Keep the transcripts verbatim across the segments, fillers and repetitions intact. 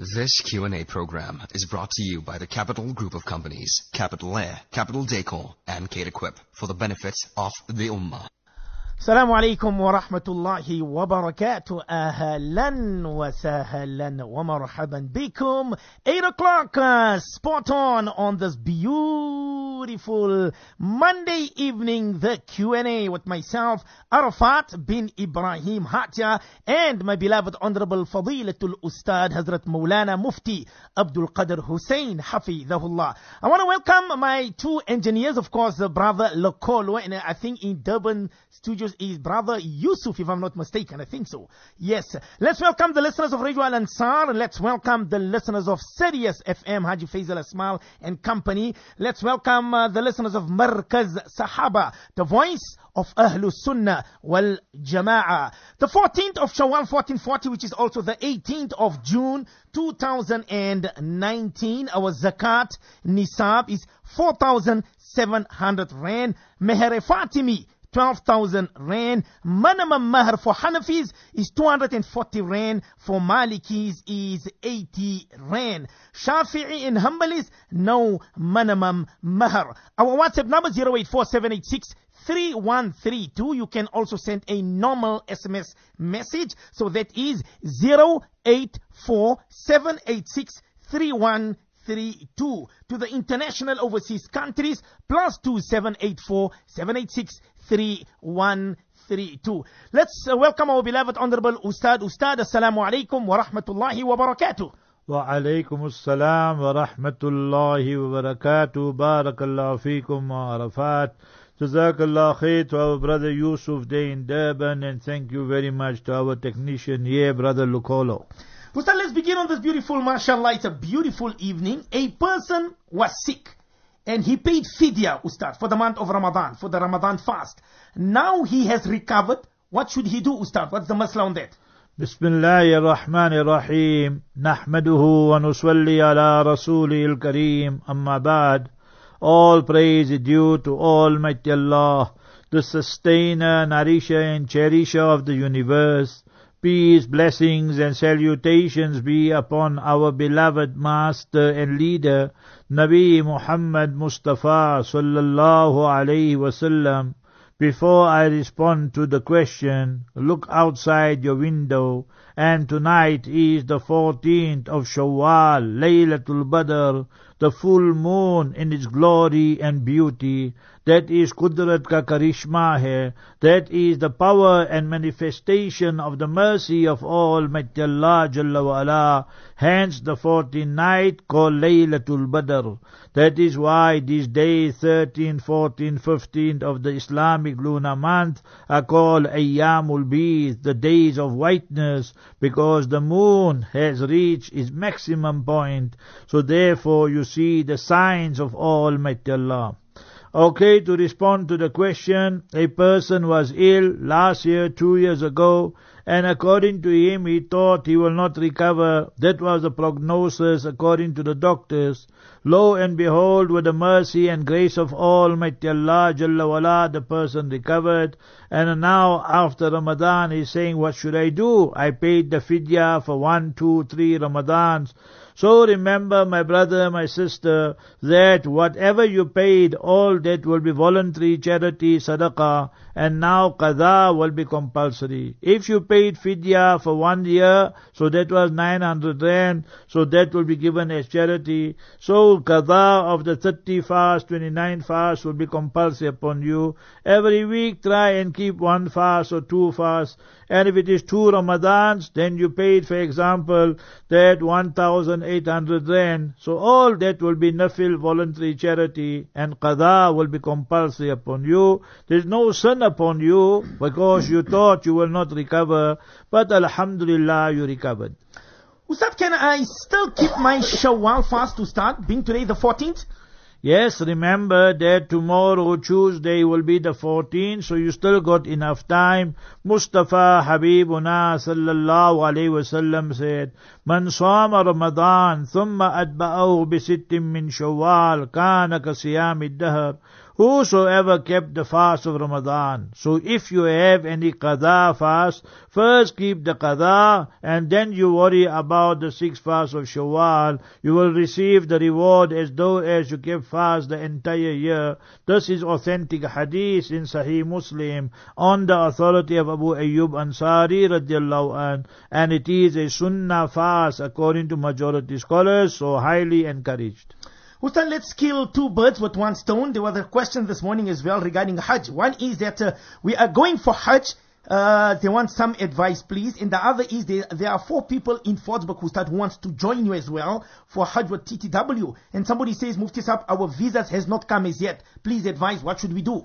This Q and A program is brought to you by the Capital Group of Companies, Capital Air, Capital Decor, and Kate Equip for the benefit of the Ummah. السلام عليكم ورحمة الله وبركاته. أهلا وسهلا ومرحبا بكم. eight o'clock, uh, spot on on this beautiful Monday evening, the Q and A with myself, Arafat bin Ibrahim Hatya, and my beloved Honorable Fadilatul Ustad Hazrat Maulana Mufti Abdul Qadir Hussein Hafidhahullah. I want to welcome my two engineers, of course, the brother Lokolo, and I think in Durban Studios is brother Yusuf, if I'm not mistaken. I think so. Yes. Let's welcome the listeners of Radio Al Ansar. Let's welcome the listeners of Sirius F M, Haji Faisal Asmal and company. Let's welcome uh, the listeners of Markaz Sahaba, the voice of Ahlus Sunnah wal Jama'ah. The fourteenth of Shawwal fourteen forty, which is also the eighteenth of June two thousand nineteen. Our zakat nisab is four thousand seven hundred rand. Meher Fatimi, twelve thousand rand. Minimum mahr for Hanafis is two hundred forty rand. For Malikis is eighty rand. Shafi'i and Hanbalis, no minimum mahr. Our WhatsApp number zero eight four seven eight six three one three two. You can also send a normal S M S message. So that is zero eight four seven eight six three one three two. To the international overseas countries, plus two seven eight four seven eight six three one three two. Let's uh, welcome our beloved Honorable Ustad. Ustad, Assalamu alaikum wa rahmatullahi wa barakatuh. Wa alaikum assalam wa rahmatullahi wa barakatuh. Barakallahu feekum wa arafat. Jazakallah khair to our brother Yusuf Day in Durban, and thank you very much to our technician here, brother Lukolo. Ustad, let's begin on this beautiful, mashallah, it's a beautiful evening. A person was sick and he paid fidya, Ustad, for the month of Ramadan, for the Ramadan fast. Now he has recovered. What should he do, Ustad? What's the masla on that? Bismillahir Rahmanir Rahim. Nahmaduhu wa nusalli ala Rasulil Kareem. Amma ba'd. All praise is due to Almighty Allah, the sustainer, nourisher and cherisher of the universe. Peace, blessings and salutations be upon our beloved master and leader, Nabi Muhammad Mustafa sallallahu alayhi wasallam. Before I respond to the question, look outside your window, and tonight is the fourteenth of Shawwal, Laylatul Badr, the full moon in its glory and beauty. That is Qudrat ka Karishma hai. That is the power and manifestation of the mercy of Almighty Allah Jalla wa Ala. Hence the fourteenth night called Laylatul Badr. That is why these days thirteen, fourteen, fifteen of the Islamic lunar month are called Ayyamul Bid, the days of whiteness, because the moon has reached its maximum point. So therefore you see the signs of Almighty Allah. Okay, to respond to the question, a person was ill last year, two years ago, and according to him, he thought he will not recover. That was the prognosis according to the doctors. Lo and behold, with the mercy and grace of Almighty Allah Jalla wala, the person recovered. And now after Ramadan, he's saying, what should I do? I paid the fidya for one, two, three Ramadans. So remember, my brother, my sister, that whatever you paid, all that will be voluntary charity, sadaqah, and now qadha will be compulsory. If you paid fidya for one year, so that was nine hundred rand, so that will be given as charity. So qadha of the thirty fast, twenty-nine fast will be compulsory upon you. Every week try and keep one fast or two fasts. And if it is two Ramadans, then you paid, for example, that one thousand eight hundred rand. So all that will be nafil, voluntary charity, and qadha will be compulsory upon you. There is no sin upon you because you thought you will not recover, but alhamdulillah you recovered. Ustad, can I still keep my Shawwal fast to start, being today the fourteenth? Yes, remember that tomorrow, Tuesday, will be the fourteenth, so you still got enough time. Mustafa Habibuna sallallahu alayhi wasallam said, Man sama Ramadan, thumma adba'ahu bisittim min Shawwal, kana ka siyamid dahr. whosoever kept the fast of Ramadan. So if you have any qadha fast, first keep the qadha and then you worry about the six fasts of Shawwal. You will receive the reward as though as you kept fast the entire year. This is authentic hadith in Sahih Muslim on the authority of Abu Ayyub Ansari radiallahu an, and it is a sunnah fast according to majority scholars, so highly encouraged. Ustad, let's kill two birds with one stone. There was a question this morning as well regarding Hajj. One is that uh, we are going for Hajj. Uh, they want some advice, please. And the other is there, there are four people in Fordsburg, Ustad, who wants to join you as well for Hajj with T T W. And somebody says, Mufti Sahab, our visas has not come as yet. Please advise, what should we do?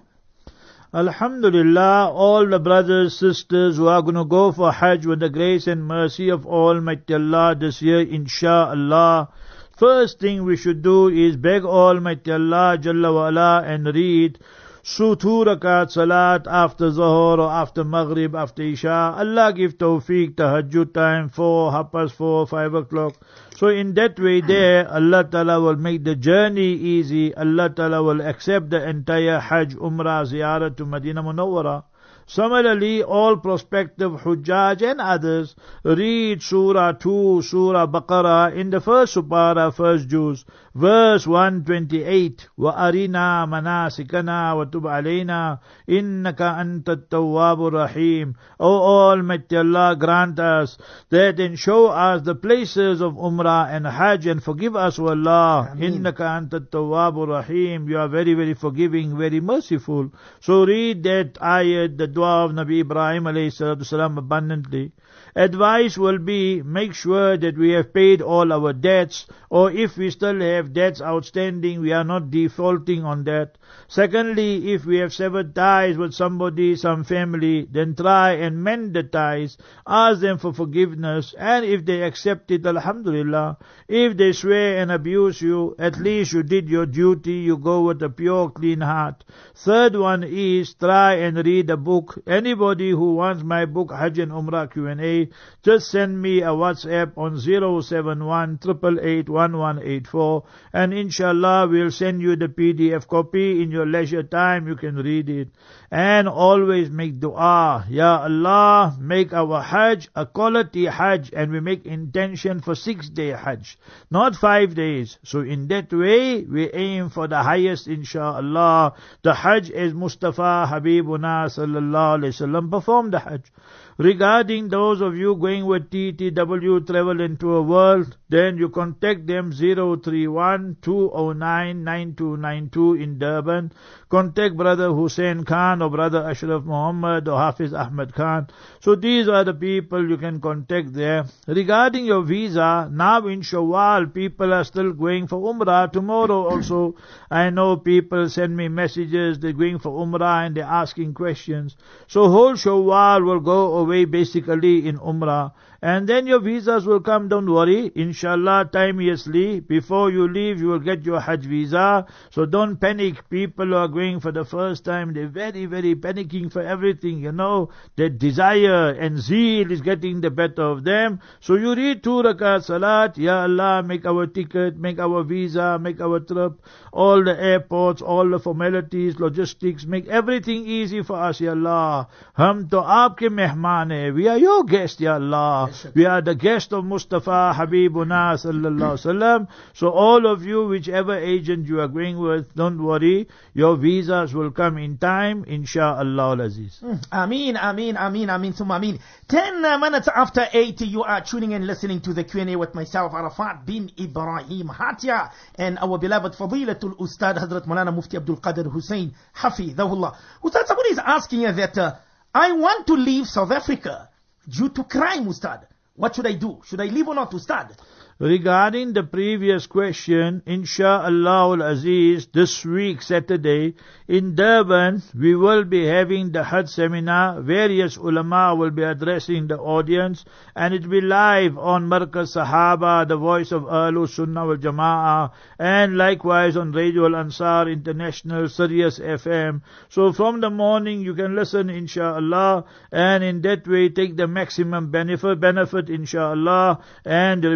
Alhamdulillah, all the brothers, sisters who are going to go for Hajj with the grace and mercy of Almighty Allah this year, inshaAllah. First thing we should do is beg Almighty Allah Jalla wa Ala and read two rakat salat after Zuhur or after Maghrib, after Isha. Allah give tawfiq, tahajjud time, four, half past four, five o'clock. So in that way there, Allah Ta'ala will make the journey easy. Allah Ta'ala will accept the entire Hajj, Umrah, Ziyarah to Medina Munawwara. Similarly, all prospective Hujjaj and others read Surah two, Surah Baqarah in the first Supara, first juz, verse one twenty-eight. وَأَرِنَا مَنَاسِكَنَا وَتُبْ عَلَيْنَا إِنَّكَ أَنْتَ التَّوَّابُ الرَّحِيمُ. O Almighty Allah, grant us that and show us the places of Umrah and Hajj and forgive us, O Allah. إِنَّكَ أَنْتَ التَّوَّابُ الرَّحِيمُ. You are very, very forgiving, very merciful. So read that ayat, the dua of Nabi Ibrahim alayhi salatu salam abundantly. Advice will be, make sure that we have paid all our debts, or if we still have debts outstanding, we are not defaulting on that. Secondly, if we have severed ties with somebody, some family, then try and mend the ties, ask them for forgiveness, and if they accept it, alhamdulillah. If they swear and abuse you, at least you did your duty, you go with a pure, clean heart. Third one is, try and read a book. Anybody who wants my book, Hajj and Umrah Q and A, just send me a WhatsApp on zero seven one, eight eight eight, one one eight four, and inshallah we'll send you the P D F copy. In your leisure time you can read it. And always make dua, Ya Allah, make our Hajj a quality Hajj, and we make intention for six day Hajj, not five days. So in that way we aim for the highest, inshallah, the Hajj as Mustafa Habibuna sallallahu alayhi wasallam performed the Hajj. Regarding those of you going with T T W Travel into a World, then you contact them zero three one, two zero nine, nine two nine two in Durban. Contact Brother Hussein Khan or Brother Ashraf Muhammad or Hafiz Ahmed Khan. So these are the people you can contact there. Regarding your visa, now in Shawwal, people are still going for Umrah. Tomorrow also, I know people send me messages, they're going for Umrah and they're asking questions. So whole Shawwal will go away basically in Umrah. And then your visas will come, don't worry. Inshallah, timeously, before you leave, you will get your Hajj visa. So don't panic. People who are going for the first time, they're very, very panicking for everything, you know. Their desire and zeal is getting the better of them. So you read two rakat salat, Ya Allah, make our ticket, make our visa, make our trip, all the airports, all the formalities, logistics, make everything easy for us, Ya Allah. Hum to aapke mehman hai. We are your guest, Ya Allah. We are the guest of Mustafa Habibuna sallallahu alaihi wasallam. So all of you, whichever agent you are going with, don't worry. Your visas will come in time, insha'Allah al-Aziz. Mm. Ameen, ameen, ameen, ameen, summa ameen. Ten uh, minutes after eight, you are tuning in, listening to the Q and A with myself, Arafat bin Ibrahim Hatia, and our beloved Fadilatul Ustad Hazrat Maulana Mufti Abdul Qadir Hussein Hafidhahullah. Ustad, somebody is asking you that uh, I want to leave South Africa due to crime, Ustad. What should I do? Should I leave or not, Ustad? Regarding the previous question, insha'Allah al-Aziz, this week, Saturday, in Durban, we will be having the Hajj seminar. Various ulama will be addressing the audience, and it will be live on Markaz Sahaba, the voice of Ahlus Sunnah wal Jama'ah, and likewise on Radio Al-Ansar International, Sirius F M. So from the morning, you can listen, insha'Allah, and in that way, take the maximum benefit, benefit, insha'Allah, and remember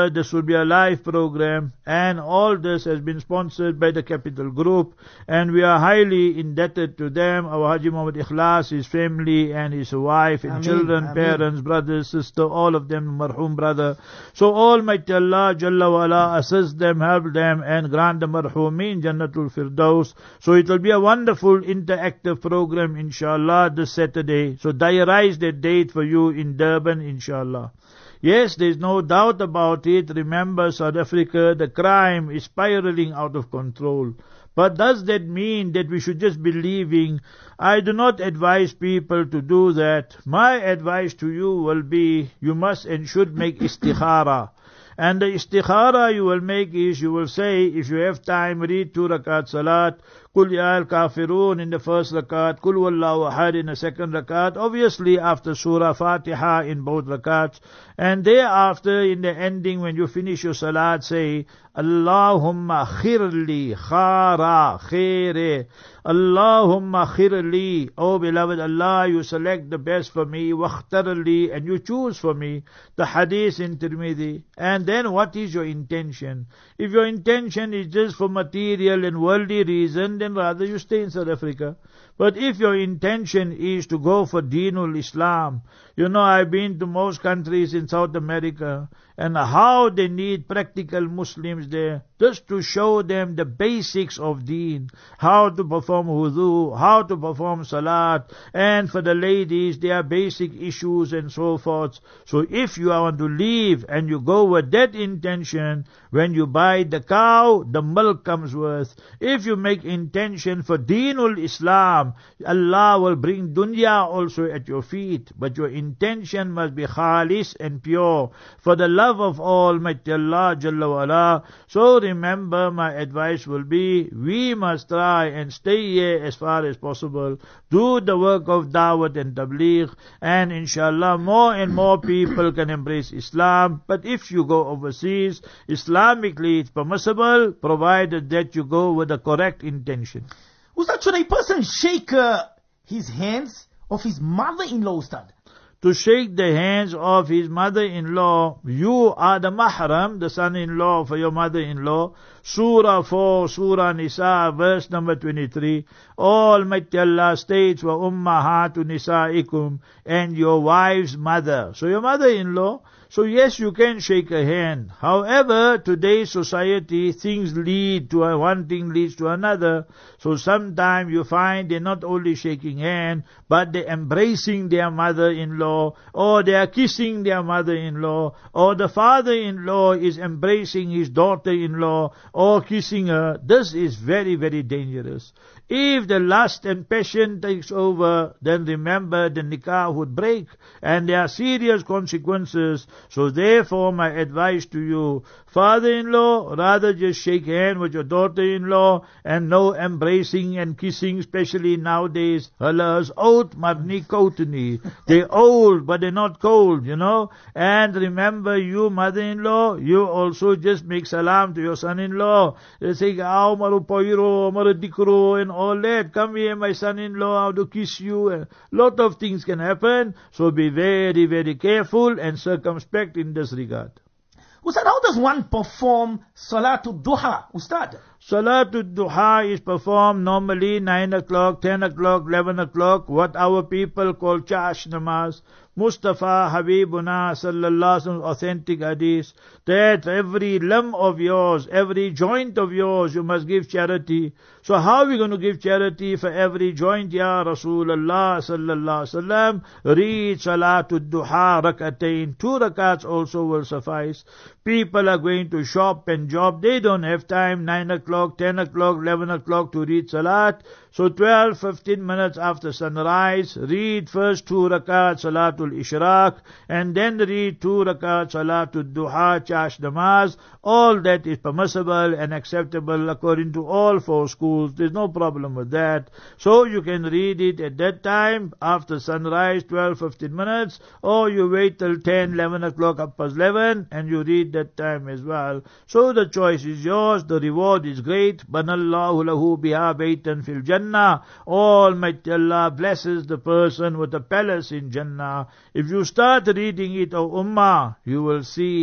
remember, this will be a live program, and all this has been sponsored by the Capital Group, and we are highly indebted to them, our Haji Muhammad Ikhlas, his family, and his wife, and Ameen, children, Ameen. parents, brothers, sister, all of them, marhum brother. So Almighty Allah Jalla wa Ala assist them, help them, and grant the marhumeen Jannatul Firdaus. So it will be a wonderful interactive program, inshallah, this Saturday. So diarize that date for you in Durban, inshallah. Yes, there is no doubt about it. Remember, South Africa, the crime is spiraling out of control. But does that mean that we should just be leaving? I do not advise people to do that. My advice to you will be, you must and should make istikhara. And the istikhara you will make is, you will say, if you have time, read two rakat salat, Kul Ya al-Kafirun in the first rakat, Kul Wallahu Ahad in the second rakat, obviously after Surah Fatiha in both rakats, and thereafter in the ending when you finish your salat, say, Allahumma khirli khara khaire, Allahumma khirli, oh beloved Allah, you select the best for me, wakhtarli, and you choose for me, the hadith in Tirmidhi. And then what is your intention? If your intention is just for material and worldly reason, then rather you stay in South Africa. But if your intention is to go for Deenul Islam, you know, I've been to most countries in South America, and how they need practical Muslims there, just to show them the basics of Deen, how to perform wudu, how to perform salat, and for the ladies, their basic issues and so forth. So if you want to leave and you go with that intention, when you buy the cow, the milk comes with. If you make intention for Deenul Islam, Allah will bring dunya also at your feet. But your intention must be khalis and pure, for the love of Almighty Allah Jalla wa Ala. So remember, my advice will be, we must try and stay here as far as possible, do the work of Dawat and Tabligh, and inshallah more and more people can embrace Islam. But if you go overseas, Islamically it's permissible, provided that you go with the correct intention. Ustad, should a person shake uh, his hands of his mother-in-law, Ustad? To shake the hands of his mother-in-law, you are the mahram, the son-in-law for your mother-in-law. Surah four, Surah Nisa, verse number twenty-three. Almighty Allah states, wa ummahatu nisaikum, and your wife's mother. So your mother-in-law. So yes, you can shake a hand. However, today's society, things lead to a, one thing leads to another. So sometimes you find they're not only shaking hand, but they're embracing their mother-in-law, or they are kissing their mother-in-law, or the father-in-law is embracing his daughter-in-law, or kissing her. This is very, very dangerous. If the lust and passion takes over, then remember the nikah would break, and there are serious consequences. So therefore my advice to you, father-in-law, rather just shake hand with your daughter-in-law, and no embracing and kissing, especially nowadays. Allah's out marni koutni. They're old, but they're not cold, you know. And remember, you mother-in-law, you also just make salam to your son-in-law. They say, "Aao maru poiro, maru dikro," and all that. Come here, my son-in-law, I want to kiss you. A lot of things can happen. So be very, very careful and circumspect in this regard. Ustad, how does one perform Salatul Duha, Ustad? Salatul Duha is performed normally nine o'clock, ten o'clock, eleven o'clock, what our people call Chash Namaz. Mustafa Habibuna Sallallahu Alaihi Wasallam authentic hadith, that every limb of yours, every joint of yours, you must give charity. So how are we going to give charity for every joint? Ya Rasulullah Sallallahu Alaihi Wasallam, read Salatul Duha rakatain, two rakats also will suffice. People are going to shop and job, they don't have time, nine o'clock, ten o'clock, eleven o'clock to read Salat. So twelve, fifteen minutes after sunrise, read first two rakat Salatul Ishraq, and then read two rakat Salatul Duha, Chash Namaz. All that is permissible and acceptable according to all four schools. There's no problem with that. So you can read it at that time, after sunrise, twelve, fifteen minutes, or you wait till ten, eleven o'clock, up past eleven, and you read that time as well. So the choice is yours, the reward is great. Banallahu lahu biha baytan fil Jannah. Almighty Allah blesses the person with a palace in Jannah. If you start reading it, O Ummah, you will see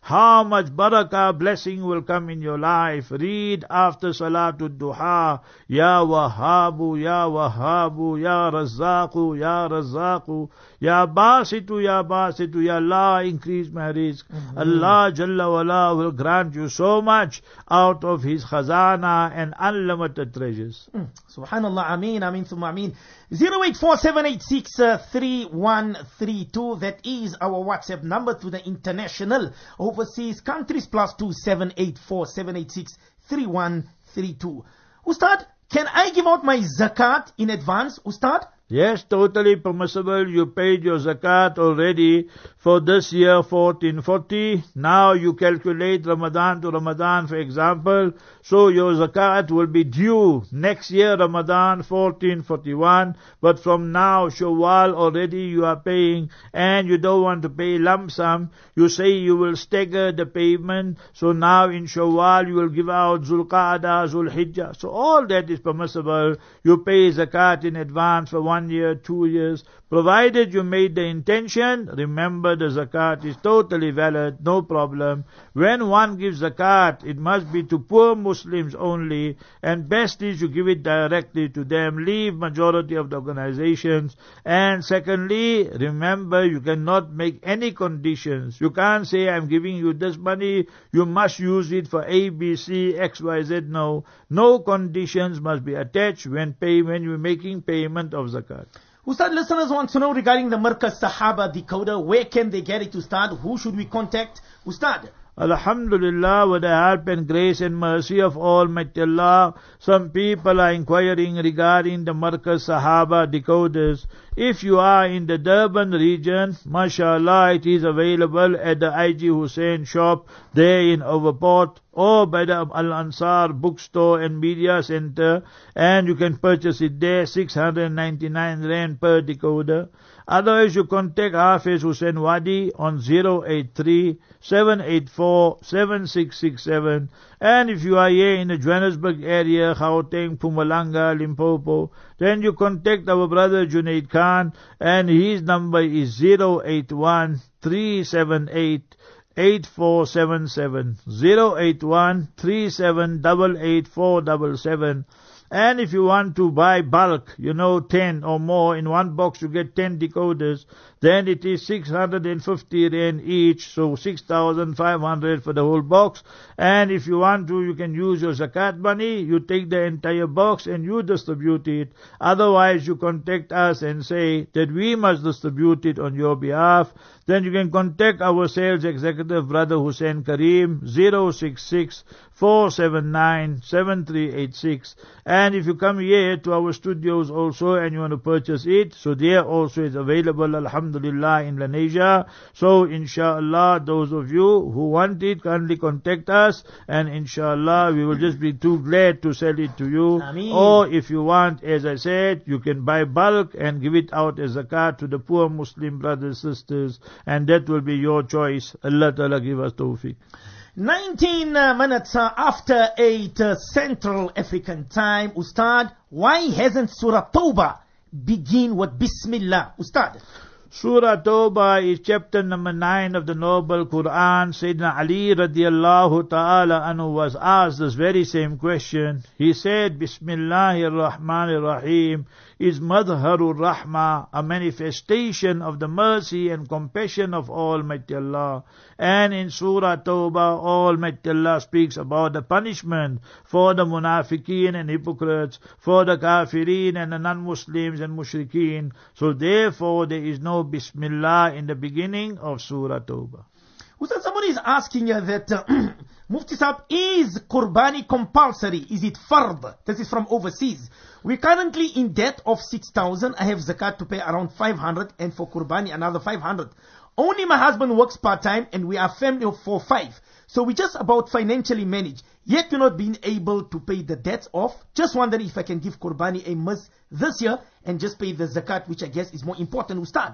how much barakah, blessing will come in your life. Read after Salatul Duha, Ya Wahhabu, Ya Wahhabu, Ya Razzaqu, Ya Razzaqu, Ya Basitu, Ya Basitu, Ya Allah, increase my rizq. Mm-hmm. Allah Jalla wala will grant you so much out of His khazana and unlimited treasures. Mm. Subhanallah, Ameen, Ameen, Thumma Ameen. zero eight four seven eight six three one three two. That is our WhatsApp number to the international overseas countries. Plus two seven eight four seven eight six three one three two. Ustad, can I give out my zakat in advance, Ustad? Yes, totally permissible. You paid your zakat already for this year, fourteen forty. Now you calculate Ramadan to Ramadan, for example. So your zakat will be due next year, Ramadan, fourteen forty-one. But from now, Shawwal already you are paying, and you don't want to pay lump sum. You say you will stagger the payment. So now in Shawwal you will give out Zulqa'dah, Zulhijjah. So all that is permissible. You pay zakat in advance for one year, two years, provided you made the intention. Remember, the zakat is totally valid, no problem. When one gives zakat, it must be to poor Muslims only, and best is you give it directly to them. Leave majority of the organizations. And secondly, remember, you cannot make any conditions. You can't say, I'm giving you this money, you must use it for A, B, C, X, Y, Z. No. No conditions must be attached when pay, when you're making payment of zakat. Ustad, listeners want to know regarding the Markaz Sahaba decoder. Where can they get it, Ustad? Who should we contact, Ustad? Alhamdulillah, with the help and grace and mercy of Almighty Allah, some people are inquiring regarding the Markaz Sahaba decoders. If you are in the Durban region, mashallah, it is available at the I G Hussein shop there in Overport, or by the Al-Ansar bookstore and media center, and you can purchase it there, six hundred ninety-nine rand per decoder. Otherwise, you contact Hafiz Hussein Wadi on zero eight three seven eight four seven six six seven. And if you are here in the Johannesburg area, Gauteng, Mpumalanga, Limpopo, then you contact our brother Junaid Khan, and his number is zero eight one three seven eight eight four seven seven, zero eight one three seven eight eight four seven seven. And if you want to buy bulk, you know, ten or more, in one box you get ten decoders, then it is six hundred fifty rand each, so six thousand five hundred for the whole box. And if you want to, you can use your zakat money, you take the entire box and you distribute it. Otherwise, you contact us and say that we must distribute it on your behalf. Then you can contact our sales executive, Brother Hussein Kareem, zero six six four seven nine seven three eight six. And if you come here to our studios also and you want to purchase it, so there also is available, alhamdulillah, in Lenasia. So inshallah, those of you who want it, kindly contact us, and inshallah we will just be too glad to sell it to you. Ameen. Or if you want, as I said, you can buy bulk and give it out as zakat to the poor Muslim brothers, sisters, and that will be your choice. Allah Ta'ala give us tawfiq. nineteen uh, minutes uh, after eight uh, Central African time. Ustad, why hasn't Surah Tawbah begin with Bismillah? Ustad. Surah Tawbah is chapter number nine of the Noble Quran. Sayyidina Ali radiallahu ta'ala anhu was asked this very same question. He said, Bismillahir Rahmanir Rahim is Madharur Rahma, a manifestation of the mercy and compassion of Almighty Allah. And in Surah Tawbah, Almighty Allah speaks about the punishment for the munafiqeen and hypocrites, for the kafirin and the non-Muslims and mushrikeen. So therefore there is no Bismillah in the beginning of Surah Tawbah. Ustad, somebody is asking uh, that uh, Mufti Sahib, is Qurbani compulsory? Is it fard? This is from overseas. We're currently in debt of six thousand. I have zakat to pay around five hundred, and for Qurbani another five hundred. Only my husband works part-time and we are a family of four five. So we just about financially manage. Yet we're not being able to pay the debts off. Just wondering if I can give Qurbani a miss this year and just pay the zakat, which I guess is more important, Ustad.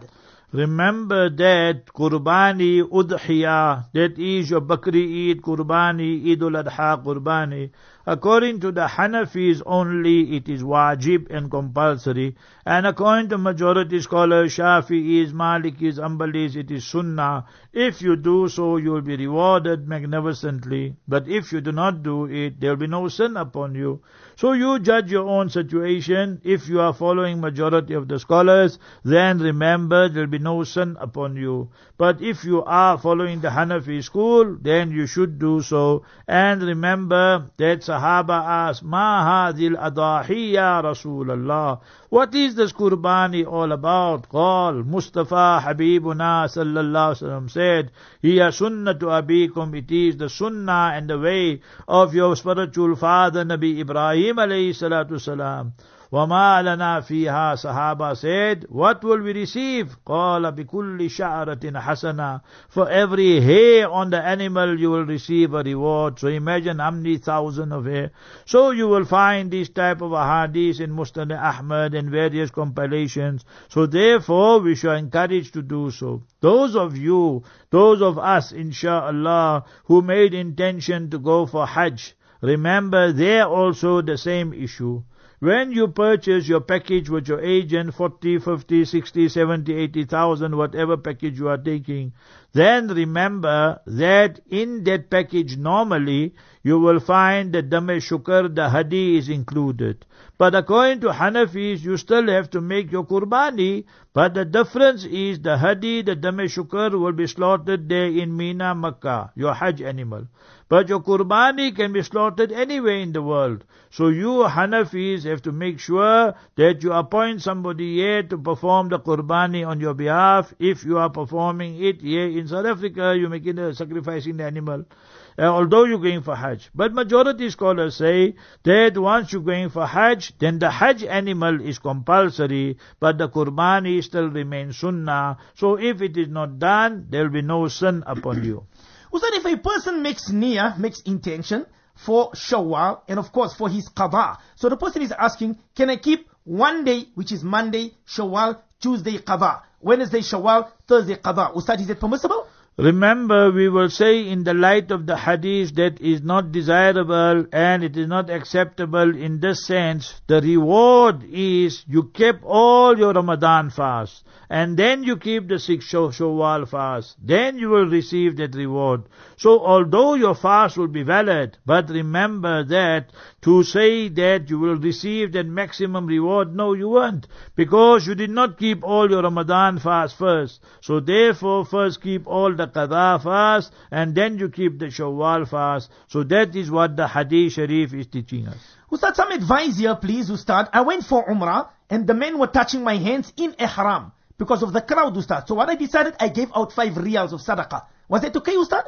Remember that Qurbani Udhiya, that is your Bakri Eid Qurbani, Eid al-Adha Qurbani. According to the Hanafis only it is wajib and compulsory, and according to majority scholars, Shafi'is, Malikis, Ambalis, it is sunnah. If you do so, you will be rewarded magnificently, but if you do not do it, there will be no sin upon you. So you judge your own situation. If you are following majority of the scholars, then remember there will be no sin upon you. But if you are following the Hanafi school, then you should do so. And remember that Sahaba asked, Ma hadil adahi ya Rasulallah. What is this Qurbani all about? Qal, Mustafa Habibuna sallallahu alaihi wasallam said, Hiya sunnatu abikum, it is the sunnah and the way of your spiritual father Nabi Ibrahim alayhi salatu salam. وَمَا لَنَا فِيهَا, Sahaba said, what will we receive? قَالَ بِكُلِّ شَعْرَةٍ حَسَنَةٍ, for every hair on the animal you will receive a reward. So imagine how many thousand of hair. So you will find this type of ahadith in Musnad Ahmad and various compilations. So therefore we shall encourage to do so. Those of you, those of us insha'Allah, who made intention to go for Hajj, remember there also the same issue. When you purchase your package with your agent, forty, fifty, sixty, seventy, eighty thousand, whatever package you are taking, then remember that in that package normally you will find the Dam-e Shukr, the Hadi is included. But according to Hanafis, you still have to make your Qurbani, but the difference is the Hadi, the Dam-e Shukr will be slaughtered there in Mina, Makkah, your Hajj animal. But your Qurbani can be slaughtered anywhere in the world. So you Hanafis have to make sure that you appoint somebody here to perform the Qurbani on your behalf. If you are performing it here in South Africa, you make it a sacrificing the animal. Uh, although you're going for Hajj. But majority scholars say that once you're going for Hajj, then the Hajj animal is compulsory, but the Qurbani still remains sunnah. So if it is not done, there will be no sin upon you. Ustad, if a person makes niyyah, makes intention for Shawwal, and of course for his qada, so the person is asking, can I keep one day, which is Monday, Shawwal, Tuesday, qada, Wednesday, Shawwal, Thursday, qada? Ustad, is it permissible? Remember, we will say in the light of the hadith that is not desirable and it is not acceptable in this sense. The reward is you kept all your Ramadan fast and then you keep the six Shawwal fast. Then you will receive that reward. So although your fast will be valid, but remember that to say that you will receive that maximum reward, no, you won't, because you did not keep all your Ramadan fast first. So therefore, first keep all the Qadha fast, and then you keep the Shawwal fast. So that is what the Hadith Sharif is teaching us. Ustad, some advice here, please, Ustad. I went for Umrah, and the men were touching my hands in Ihram because of the crowd, Ustad. So what I decided, I gave out five riyals of sadaqah. Was that okay, Ustad?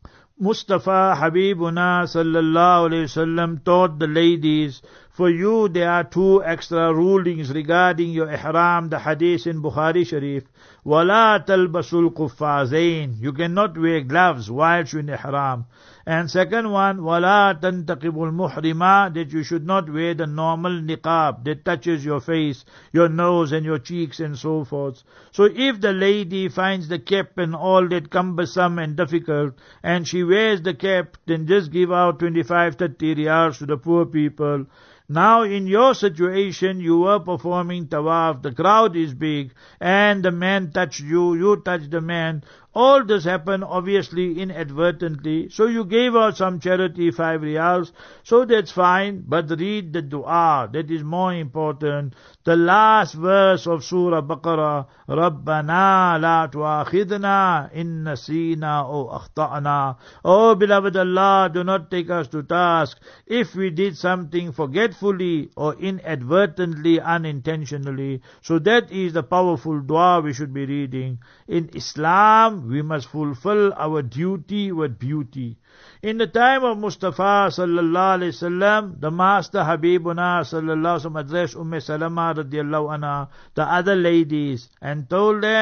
Mustafa Habibuna sallallahu alayhi wasallam taught the ladies, for you there are two extra rulings regarding your ihram, the hadith in Bukhari Sharif. وَلَا تَلْبَسُوا الْقُفَّازَيْنِ, you cannot wear gloves whilst you're in ihram. And second one, وَلَا تَنْتَقِبُ الْمُحْرِمَةِ, that you should not wear the normal niqab that touches your face, your nose and your cheeks and so forth. So if the lady finds the cap and all that cumbersome and difficult, and she wears the cap, then just give out twenty-five, thirty riyals to the poor people. Now in your situation, you were performing tawaf, the crowd is big, and the man touched you, you touched the man. All this happened obviously inadvertently. So you gave out some charity, five riyals. So that's fine, but read the dua. That is more important. The last verse of Surah Baqarah, Rabbana la tu'akhidna in nasina o akhta'na. Oh beloved Allah, do not take us to task if we did something forgetfully or inadvertently, unintentionally. So that is the powerful dua we should be reading. In Islam, we must fulfill our duty with beauty. In the time of Mustafa sallallahu alaihi wasallam, the Master Habibuna sallallahu alaihi wasallam addressed Umm Salama radiallahu anha, the other ladies, and told them,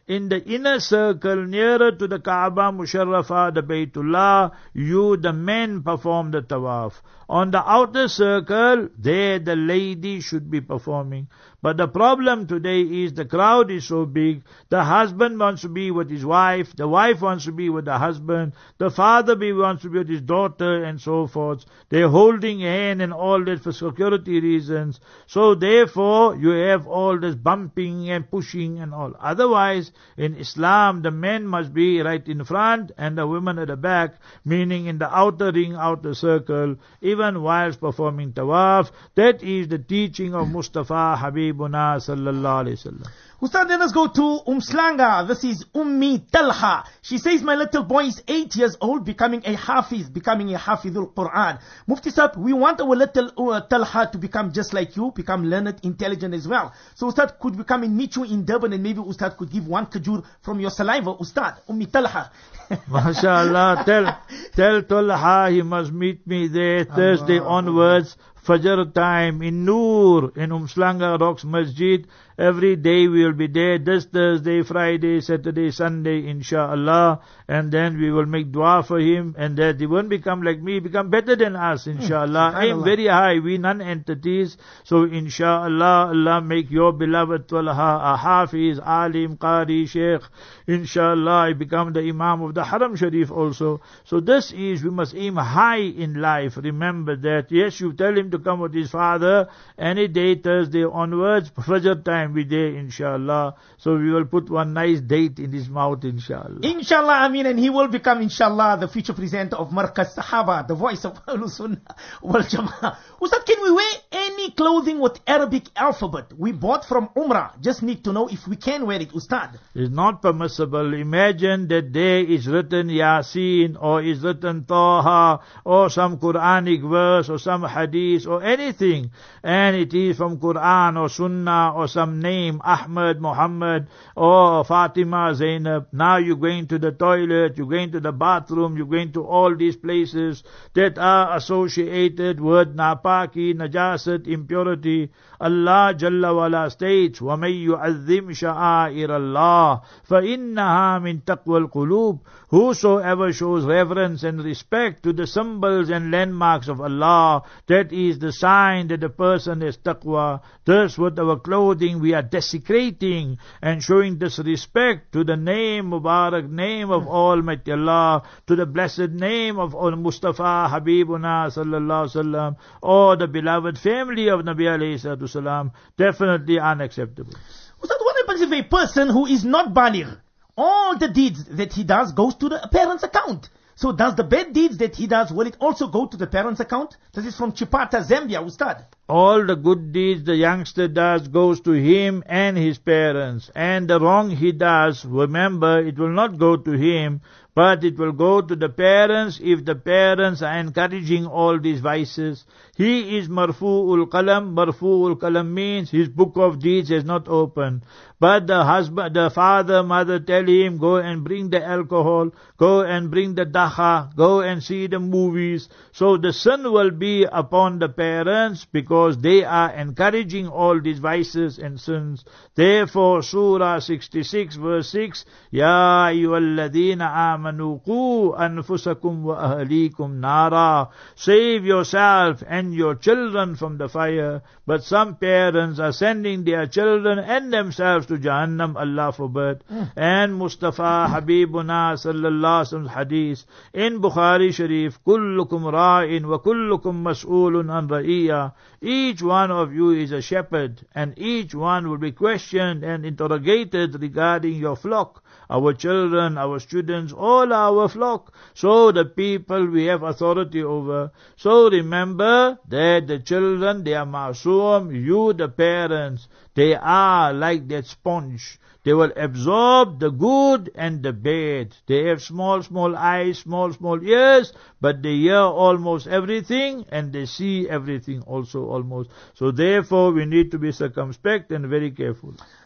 in the inner circle nearer to the Kaaba Musharrafa, the Baytullah, you, the men, perform the tawaf. On the outer circle, there the lady should be performing. But the problem today is the crowd is so big, the husband wants to be with his wife, the wife wants to be with the husband, the father be wants to be with his daughter, and so forth. They're holding a hand and all that for security reasons. So therefore, you have all this bumping and pushing and all. Otherwise, in Islam, the men must be right in front and the women at the back, meaning in the outer ring, outer circle, even whilst performing tawaf. That is the teaching of Mustafa Habibuna sallallahu alayhi wasallam. Ustad, let us go to Umslanga. This is Ummi Talha. She says, my little boy is eight years old, becoming a Hafiz, becoming a Hafizul Quran. Mufti Sahib, we want our little uh, Talha to become just like you, become learned, intelligent as well. So Ustad, could we come and meet you in Durban, and maybe Ustad could give one kajur from your saliva, Ustad, Ummi Talha. MashaAllah, tell, tell Talha he must meet me there Thursday onwards, Fajr time in Noor, in Umslanga Rocks Masjid. Every day we will be there, this Thursday, Friday, Saturday, Sunday, inshaAllah. And then we will make dua for him, and that he won't become like me, become better than us, inshaAllah. I am very high, we non-entities. So inshaAllah, Allah make your beloved Talha a Hafiz, Alim, Qari, Sheikh. Inshallah, I become the Imam of the Haram Sharif also. So this is, we must aim high in life. Remember that. Yes, you tell him to come with his father any day, Thursday onwards, Fajr time we there, inshallah. So we will put one nice date in his mouth, inshallah. Inshallah, I mean, and he will become, inshallah, the future presenter of Markaz Sahaba, the voice of Ahlul Sunnah wal Jama'ah. Ustad, can we wear any clothing with Arabic alphabet we bought from Umrah? Just need to know if we can wear it, Ustad. It's not permissible. Imagine that there is written Yasin, or is written Taha, or some Quranic verse, or some hadith, or anything, and it is from Quran or Sunnah or some name, Ahmad, Muhammad, or Fatima, Zainab. Now you're going to the toilet, you're going to the bathroom, you're going to all these places that are associated with napaki, najasat, impurity. Allah Jalla wala states, وَمَن يُعَذِّمْ شَعَائِرَ اللَّهِ فَإِنَّهَا مِن تَقْوَى الْقُلُوبِ. Whosoever shows reverence and respect to the symbols and landmarks of Allah, that is the sign that the person has taqwa. Thus with our clothing we are desecrating and showing disrespect to the name, Mubarak name of Almighty Allah, to the blessed name of Mustafa Habibuna sallallahu alaihi wasallam, or the beloved family of Nabi alayhi salatu wasalam. Definitely unacceptable. Ustad, what happens if a person who is not baligh, all the deeds that he does goes to the parent's account? So does the bad deeds that he does, will it also go to the parent's account? This is from Chipata, Zambia, Ustad. All the good deeds the youngster does goes to him and his parents. And the wrong he does, remember, it will not go to him, but it will go to the parents if the parents are encouraging all these vices. He is marfu'ul qalam. Marfu'ul qalam means his book of deeds is not open. But the husband, the father, mother tell him, go and bring the alcohol, go and bring the daha, go and see the movies. So the sin will be upon the parents because they are encouraging all these vices and sins. Therefore, Surah sixty-six verse six, Ya ayyuhalladhina amanu qu anfusakum wa ahlikum nara. Save yourself and your children from the fire. But some parents are sending their children and themselves to Jahannam, Allah forbid. Mm. And Mustafa Habibuna sallallahu alaihi wasallam hadith in Bukhari Sharif, kullukum ra'in wa kullukum mas'ulun an ra'iyya. Each one of you is a shepherd, and each one will be questioned and interrogated regarding your flock. Our children, our students, all our flock. So the people we have authority over. So remember that the children, they are ma'soom. You, the parents, they are like that sponge. They will absorb the good and the bad. They have small, small eyes, small, small ears, but they hear almost everything and they see everything also almost. So therefore we need to be circumspect and very careful.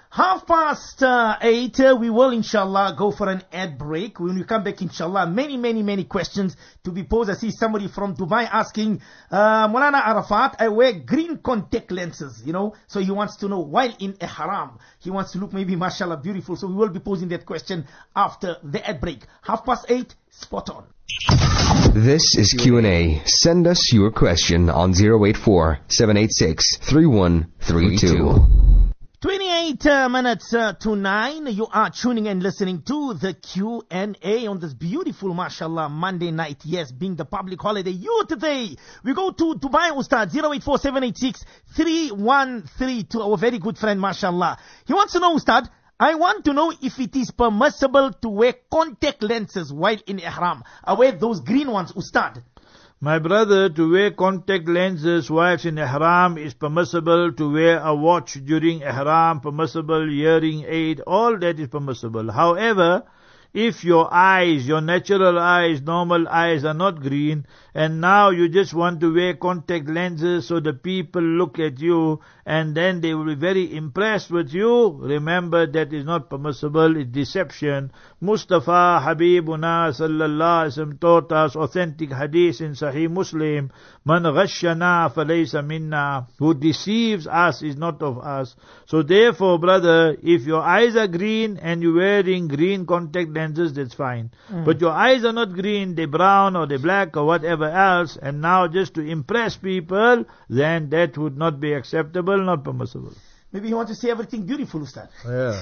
Half past uh, eight, uh, we will inshallah go for an ad break. When we come back, inshallah, many, many, many questions to be posed. I see somebody from Dubai asking, uh, Maulana Arafat, I wear green contact lenses, you know, so he wants to know, while in ihram, he wants to look maybe, mashallah, beautiful. So we will be posing that question after the ad break. Half past eight, spot on. This is Q and A. Send us your question on zero eight four, seven eight six, three one three two. twenty-eight uh, minutes uh, to nine. You are tuning and listening to the Q and A on this beautiful, mashallah, Monday night. Yes, being the public holiday. You today, we go to Dubai, Ustad, zero eight four, seven eight six, three one three two. Our very good friend, mashallah. He wants to know, Ustad, I want to know if it is permissible to wear contact lenses while in ihram. I wear those green ones, Ustad. My brother, to wear contact lenses whilst in ihram is permissible. To wear a watch during ihram, permissible. Hearing aid, all that is permissible. However, if your eyes, your natural eyes, normal eyes are not green, and now you just want to wear contact lenses so the people look at you and then they will be very impressed with you, remember that is not permissible, it's deception. Mustafa Habibuna sallallahu alaihi wasallam taught us authentic hadith in Sahih Muslim, Man ghashana falaysa minna, who deceives us is not of us. So therefore, brother, if your eyes are green and you're wearing green contact lenses, that's fine. Mm. But your eyes are not green, they're brown or they're black or whatever else, and now just to impress people, then that would not be acceptable, not permissible. Maybe you want to say everything beautiful, Ustad. Yeah.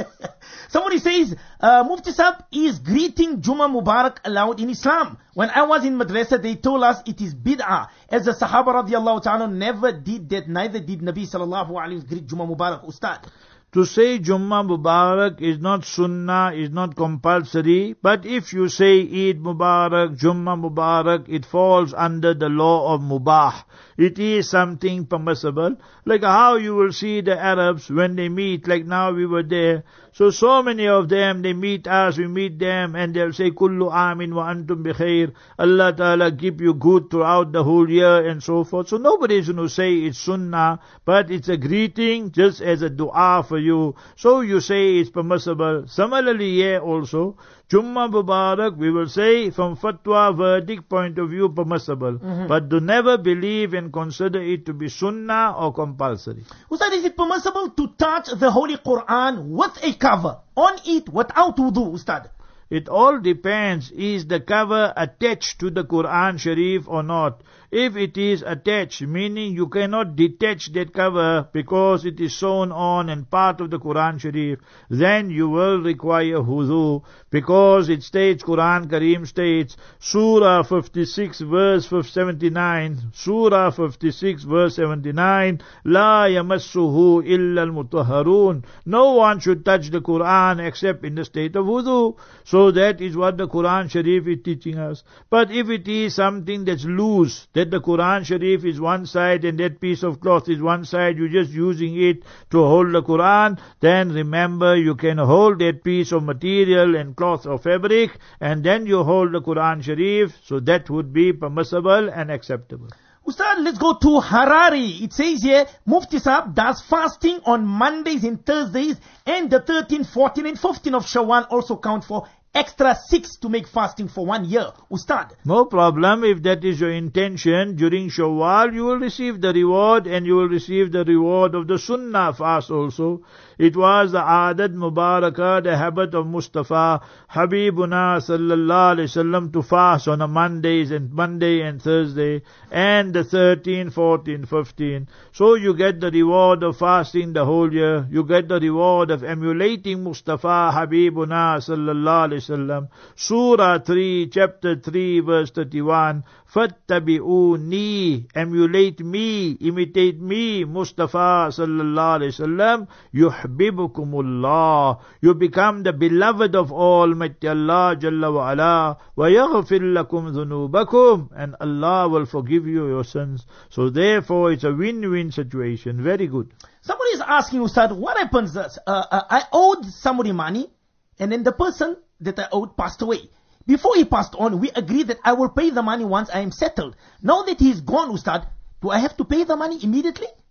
Somebody says, uh, Mufti Sahib, is greeting Juma Mubarak allowed in Islam? When I was in madrasa, they told us it is bid'ah. As the Sahaba radiallahu ta'ala never did that, neither did Nabi sallallahu alayhi wa greet Juma Mubarak, Ustad. To say Jummah Mubarak is not sunnah, is not compulsory, but if you say Eid Mubarak, Jummah Mubarak, it falls under the law of Mubah. It is something permissible. Like how you will see the Arabs when they meet, like now we were there. So, so many of them, they meet us, we meet them, and they'll say, Kullu amin wa antum bi khair. Allah Ta'ala keep you good throughout the whole year and so forth. So nobody is going to say it's sunnah, but it's a greeting just as a dua for you. So you say it's permissible. Similarly here also, Jummah Mubarak, we will say from fatwa verdict point of view permissible. Mm-hmm. But do never believe and consider it to be sunnah or compulsory. Ustad, is it permissible to touch the Holy Quran with a cover on it without wudu, Ustad? It all depends, is the cover attached to the Quran Sharif or not? If it is attached, meaning you cannot detach that cover because it is sewn on and part of the Quran Sharif, then you will require wudu, because it states, Quran Kareem states, Surah fifty-six verse seventy-nine, Surah fifty-six verse seventy-nine, La yamassuhu illa al-mutahharun. No one should touch the Quran except in the state of wudu. So that is what the Quran Sharif is teaching us. But if it is something that's loose, that the Quran Sharif is one side and that piece of cloth is one side, you're just using it to hold the Quran, then remember you can hold that piece of material and cloth or fabric, and then you hold the Quran Sharif, so that would be permissible and acceptable. Ustad, let's go to Harari. It says here, Mufti Sahib does fasting on Mondays and Thursdays, and the thirteenth, fourteenth and fifteenth of Shawwal also count for extra six to make fasting for one year. Ustad. No problem. If that is your intention, during Shawwal you will receive the reward, and you will receive the reward of the Sunnah fast also. It was the Adat Mubarakah, the habit of Mustafa Habibuna sallallahu alaihi wasallam to fast on a Mondays and Monday and Thursday, and the thirteenth, fourteenth, fifteenth. So you get the reward of fasting the whole year. You get the reward of emulating Mustafa Habibuna sallallahu alaihi wasallam. Surah three, chapter three, verse thirty-one. Fattabi'uni, emulate me, imitate me, Mustafa sallallahu alaihi wasallam. Yuhibbukumullah, you become the beloved of Almighty Allah Jalla wa Ala, wa yaghfir lakum dhunubakum, and Allah will forgive you your sins. So therefore it's a win-win situation. Very good. Somebody is asking, Ustad, what happens? Uh, uh, I owed somebody money, and then the person that I owed passed away. Before he passed on, we agreed that I will pay the money once I am settled. Now that he is gone, Ustad, do I have to pay the money immediately?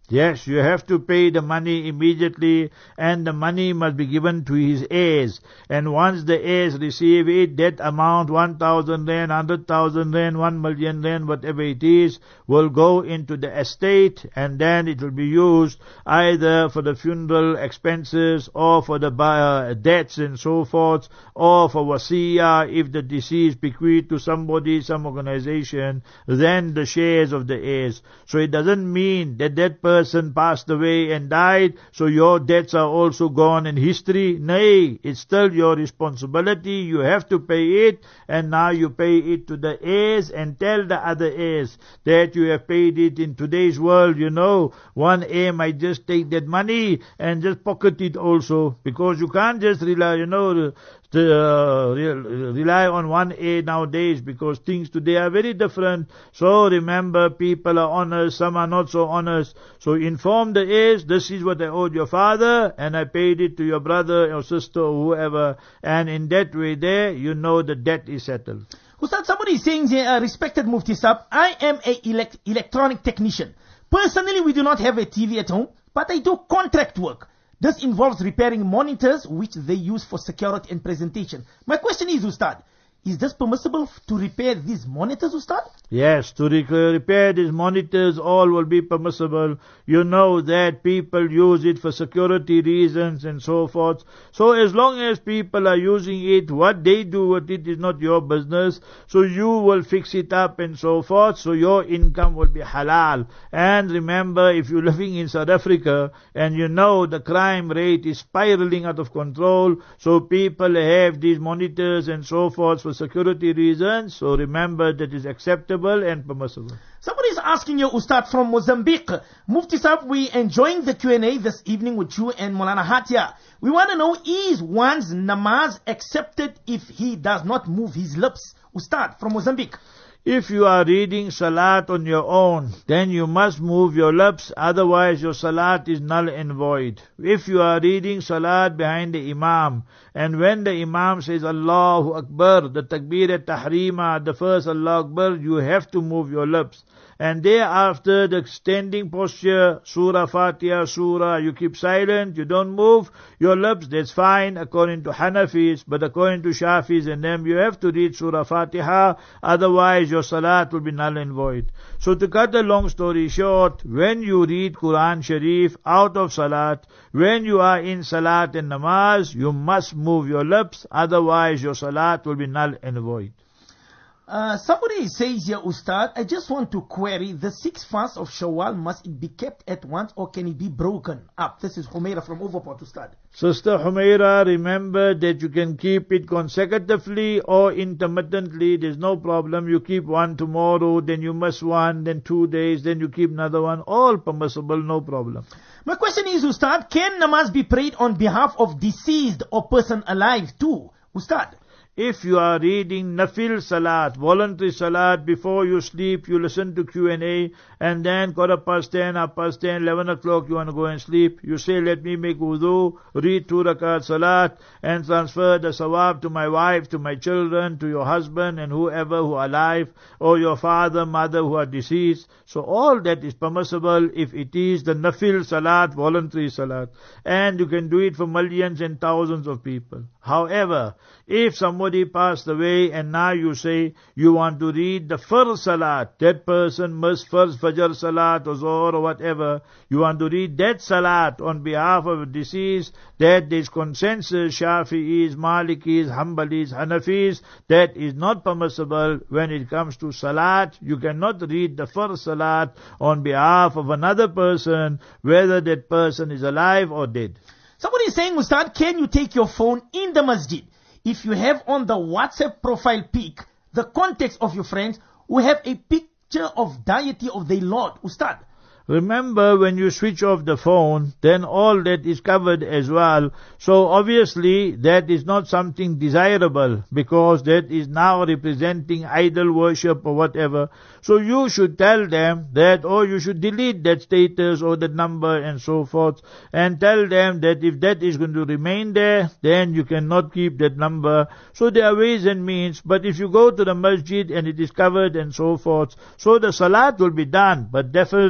Yes, you have to pay the money immediately, and the money must be given to his heirs. And once the heirs receive it, that amount, one thousand rand, one hundred thousand rand, one million rand, whatever it is, will go into the estate, and then it will be used either for the funeral expenses, or for the uh, debts and so forth, or for wasiya, if the deceased bequeathed to somebody, some organization, then the shares of the heirs. So it doesn't mean that that person person passed away and died, so your debts are also gone in history. Nay, it's still your responsibility. You have to pay it, and now you pay it to the heirs, and tell the other heirs that you have paid it. In today's world, you know, one heir might just take that money and just pocket it also, because you can't just rely, you know, to, uh, rely on one heir nowadays, because things today are very different. So remember, people are honest, some are not so honest. So inform the heirs, this is what I owed your father, and I paid it to your brother or sister or whoever, and in that way there, you know the debt is settled. Ustad, somebody is saying here, uh, respected Mufti Sahib, I am a elect- electronic technician. Personally, we do not have a T V at home, but I do contract work. This involves repairing monitors which they use for security and presentation. My question is, Ustad, is this permissible to repair these monitors, Ustad? Yes, to re- repair these monitors, all will be permissible. You know that people use it for security reasons and so forth. So as long as people are using it, what they do with it is not your business. So you will fix it up and so forth. So your income will be halal. And remember, if you're living in South Africa and you know the crime rate is spiraling out of control, so people have these monitors and so forth for security reasons, so remember that is acceptable and permissible. Somebody is asking you, Ustad, from Mozambique. Mufti Sahib, we enjoying the Q and A this evening with you and Maulana Hatia. We want to know, is one's namaz accepted if he does not move his lips? Ustad, from Mozambique. If you are reading salat on your own, then you must move your lips, otherwise your salat is null and void. If you are reading salat behind the imam, and when the imam says Allahu Akbar, the takbir at-tahrima, the first Allahu Akbar, you have to move your lips. And thereafter, the standing posture, Surah Fatiha, Surah, you keep silent, you don't move your lips, that's fine according to Hanafis, but according to Shafis and them, you have to read Surah Fatiha, otherwise your salat will be null and void. So to cut a long story short, when you read Quran Sharif out of salat, when you are in salat and namaz, you must move your lips, otherwise your salat will be null and void. Uh, somebody says here, Ustad, I just want to query, the sixth fast of Shawwal, must it be kept at once or can it be broken up? This is Humaira from Overport, Ustad. Sister Humaira, remember that you can keep it consecutively or intermittently. There's no problem. You keep one tomorrow, then you miss one, then two days, then you keep another one. All permissible, no problem. My question is, Ustad, can namaz be prayed on behalf of deceased or person alive too? Ustad. If you are reading nafil salat, voluntary salat, before you sleep, you listen to Q and A, and then quarter past ten, half past ten, eleven o'clock, you want to go and sleep. You say, let me make wudu, read two rakat salat, and transfer the sawab to my wife, to my children, to your husband, and whoever who are alive, or your father, mother who are deceased. So all that is permissible if it is the nafil salat, voluntary salat. And you can do it for millions and thousands of people. However, if somebody passed away and now you say you want to read the first salat, that person must first fajr salat or zohar or whatever, you want to read that salat on behalf of a deceased, that there is consensus, Shafi'is, Malikis, Hanbalis, Hanafis, that is not permissible when it comes to salat. You cannot read the first salat on behalf of another person, whether that person is alive or dead. Somebody is saying, Ustad, can you take your phone in the masjid if you have on the WhatsApp profile pic the context of your friends who have a picture of deity of their Lord? Ustad. Remember, when you switch off the phone, then all that is covered as well. So obviously that is not something desirable, because that is now representing idol worship or whatever. So you should tell them that, or you should delete that status or that number and so forth, and tell them that if that is going to remain there, then you cannot keep that number. So there are ways and means, but if you go to the masjid and it is covered and so forth, so the salat will be done, but definitely is not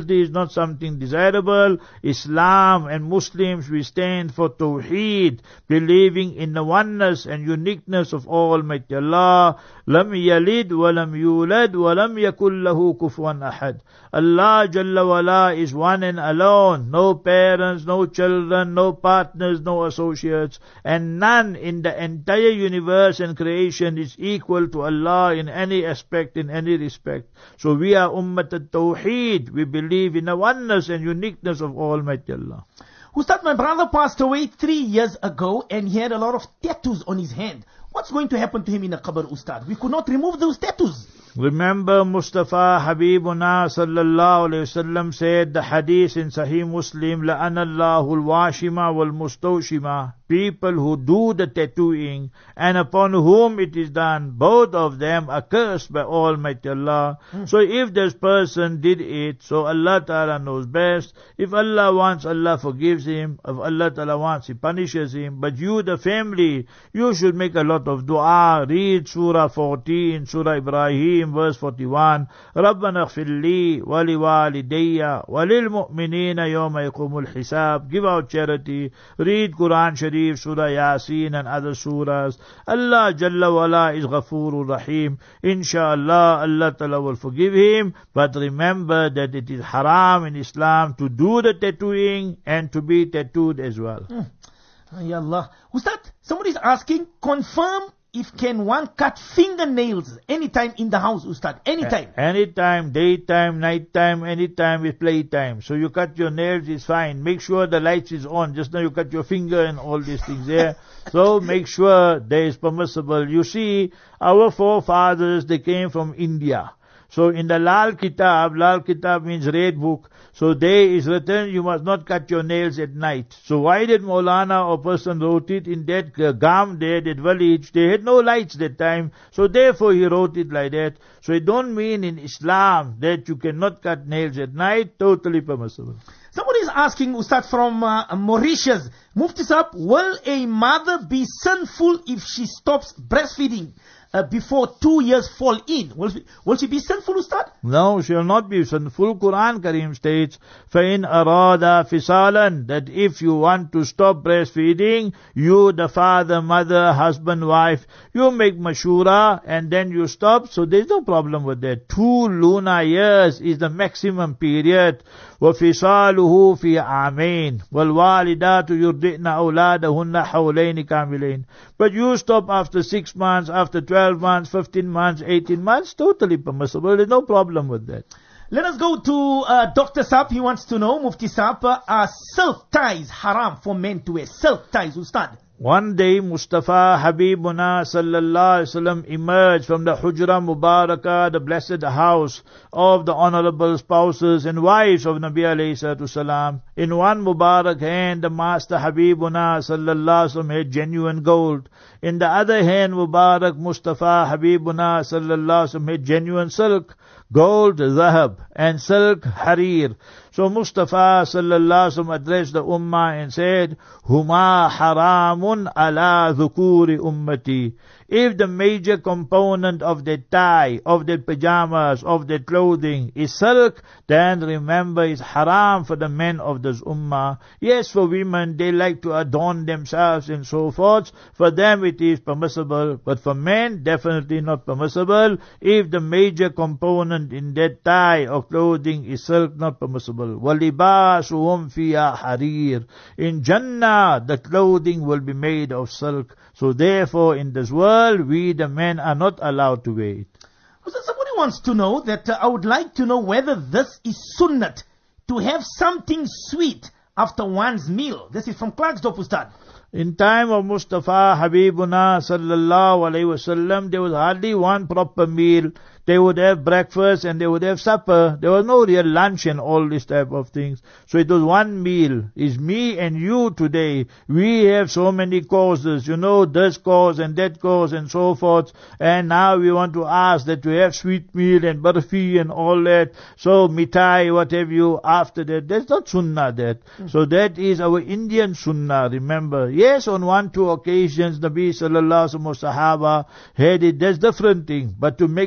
not something desirable. Islam and Muslims, we stand for Tawheed, believing in the oneness and uniqueness of Almighty Allah. Lam yalid wa lam yulad wa lam yakul lahu kufuwan ahad. Allah Jalla wala is one and alone. No parents, no children, no partners, no associates. And none in the entire universe and creation is equal to Allah in any aspect, in any respect. So we are Ummat al-Tawheed. We believe in the oneness and uniqueness of Almighty Allah. Ustad, my brother passed away three years ago and he had a lot of tattoos on his hand. What's going to happen to him in the qabr, Ustad? We could not remove those tattoos. Remember Mustafa Habibuna sallallahu alayhi wasallam said the hadith in Sahih Muslim, لَأَنَ اللَّهُ الْوَاشِمَ وَالْمُسْتَوْشِمَ, people who do the tattooing and upon whom it is done, both of them are cursed by Almighty Allah. Mm. So if this person did it, so Allah Ta'ala knows best. If Allah wants, Allah forgives him. If Allah Ta'ala wants, He punishes him. But you, the family, you should make a lot of dua. Read Surah fourteen, Surah Ibrahim, verse forty-one. رَبَّنَا اغْفِرْ لِي وَلِوَالِدَيَّ وَلِلْمُؤْمِنِينَ يَوْمَ يَقُومُ الْحِسَابِ. Give out charity. Read Quran Sharif, Surah Yasin and other surahs. Allah Jalla wala is Ghafoorur Rahim. Inshallah, Allah Ta'ala will forgive him. But remember that it is haram in Islam to do the tattooing and to be tattooed as well. Mm. Ya Allah. Ustad, somebody is asking, confirm if can one cut fingernails anytime in the house, Ustad? Anytime. A- anytime, daytime, nighttime, anytime is playtime. So you cut your nails is fine. Make sure the lights is on. Just now you cut your finger and all these things there. So make sure there is permissible. You see, our forefathers, they came from India. So in the Lal Kitab, Lal Kitab means red book. So there is written, you must not cut your nails at night. So why did Maulana or person wrote it in that uh, Gam there, that village? They had no lights that time. So therefore he wrote it like that. So it don't mean in Islam that you cannot cut nails at night. Totally permissible. Somebody is asking, Ustad, from uh, Mauritius, Mufti Sahab, will a mother be sinful if she stops breastfeeding uh, before two years fall in? Will she, will she be sinful, Ustad? No, she will not be sinful. Quran Kareem states, فَإِنْ أَرَادَ فِصَالًا, that if you want to stop breastfeeding, you, the father, mother, husband, wife, you make mashura and then you stop. So there's no problem with that. Two lunar years is the maximum period. وَفِصَالُهُ فِي عَامَيْنِ وَالْوَالِدَاتُ يُرْضِئْنَ أَوْلَادَهُنَّ حَوْلَيْنِ كَامِلَيْنِ. But you stop after six months, after twelve months, fifteen months, eighteen months, totally permissible. There's no problem with that. Let us go to uh, Doctor Saab. He wants to know, Mufti Saab, uh, are silk ties haram for men to wear? Silk ties, Ustad. One day Mustafa Habibuna sallallahu alaihi wasallam emerged from the Hujra Mubarakah, the blessed house of the honorable spouses and wives of Nabi alayhi salatu salam. In one Mubarak hand, the Master Habibuna sallallahu alaihi wasallam had genuine gold. In the other hand, Mubarak Mustafa Habibuna sallallahu alaihi wasallam had genuine silk, gold, zahab, and silk, harir. So Mustafa sallallahu alaihi wasallam addressed the ummah and said, Huma haramun ala dhukuri ummati. If the major component of the tie, of the pajamas, of the clothing is silk, then remember it's haram for the men of this ummah. Yes, for women, they like to adorn themselves and so forth. For them it is permissible. But for men, definitely not permissible. If the major component in that tie or clothing is silk, not permissible. وَلِبَاسُهُمْ فِيهَا حَرِيرٌ. In Jannah, the clothing will be made of silk. So therefore, in this world, we the men are not allowed to wear it. So somebody wants to know that uh, I would like to know whether this is sunnat, to have something sweet after one's meal. This is from Clarksdorp, Ustad. In time of Mustafa Habibuna sallallahu alaihi wasallam, there was hardly one proper meal. They would have breakfast and they would have supper. There was no real lunch and all this type of things. So it was one meal. It's me and you today. We have so many causes, you know, this cause and that cause and so forth. And now we want to ask that we have sweet meal and barfi and all that. So mitai, what have you after that. That's not sunnah that. Mm. So that is our Indian sunnah, remember. Yes, on one, two occasions, Nabi sallallahu alaihi wasallam, Sahaba had it. That's different thing. But to make it a habit